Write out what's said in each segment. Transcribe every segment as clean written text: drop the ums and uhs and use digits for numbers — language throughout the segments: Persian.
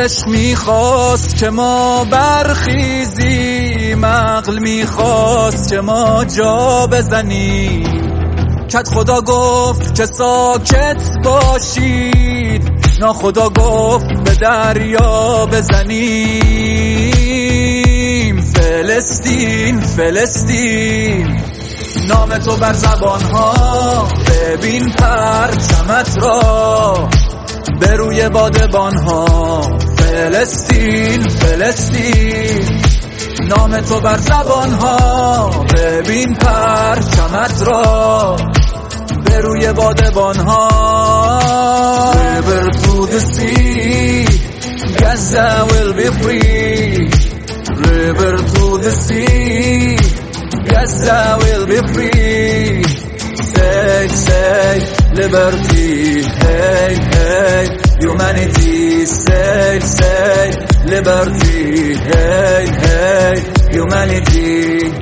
عشق میخواست که ما برخیزیم، عقل میخواست که ما جا بزنیم. کت خدا گفت که ساکت باشید، ناخدا گفت به دریا بزنیم. فلسطین فلسطین، نام تو بر زبانها، ببین پرچمت را به روی بادبانها. فلسطین فلسطین، نام تو بر زبانها، ببین پرچمت را به روی بادبانها. River to the sea, Gaza will be free. River to the sea, Gaza will be free. Say, say, liberty, hey, hey, humanity. Say, say, liberty, hey, hey, humanity.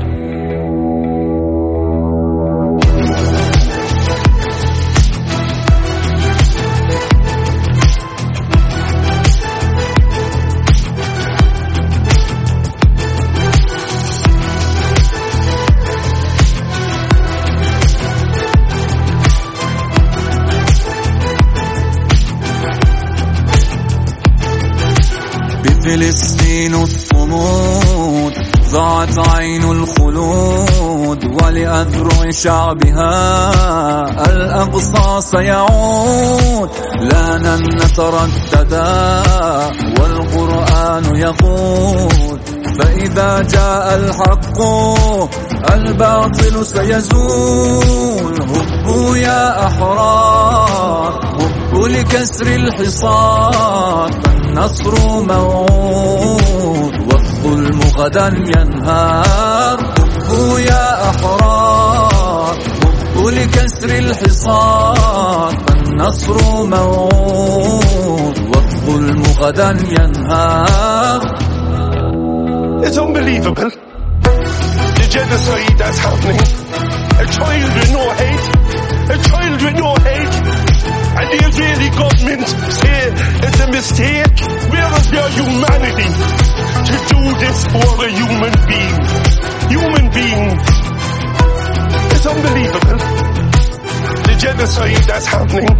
فلسطين الصمود، ضاعت عين الخلود، ولأذرع شعبها الأقصى سيعود. لا نترددا والقرآن يقول، فإذا جاء الحق الباطل سيزول. هبوا يا أحرار، هبوا لكسر الحصار، النصر موعود والظلم غدا ينهار. هبوا يا أحرار، هبوا لكسر الحصار، النصر موعود والظلم غدا ينهار. It's unbelievable, the genocide that's happening. A child with no hate, a child with no hate. And the Israeli government say it's a mistake. Where is their humanity to do this for a human being? Human being. It's unbelievable, the genocide that's happening.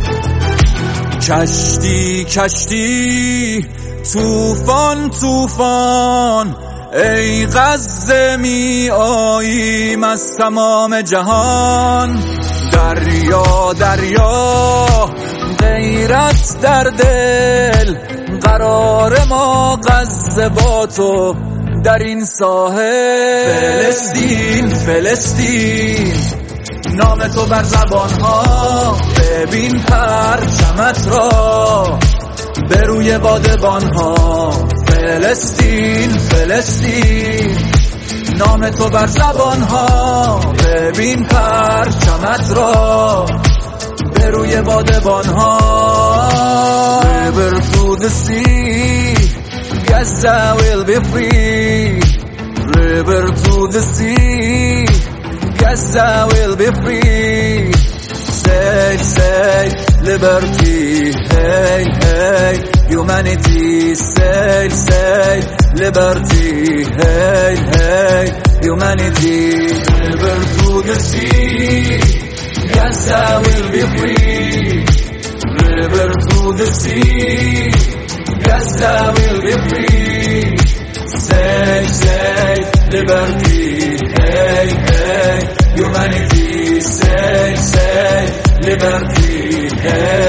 کشتی کشتی، طوفان طوفان، ای غزه می آییم از تمام جهان. دریا دریا، غیرت در دل، قرار ما غزه با تو در این ساحل. فلسطین فلسطین، نام تو بر زبانها، ببین پرچمت را به روی بادبانها. فلسطین فلسطین، نام تو بر زبانها، ببین پرچمت را به روی بادبانها. River to the sea, Gaza will be free. River to the sea, Gaza will be free. Say, say, liberty, hey, hey, humanity. Say, say, liberty, hey, hey, humanity. River to the sea, Gaza will be free. River to the sea, Gaza will be free. Say, say, liberty, hey, hey, humanity. Say, say, liberty, hey.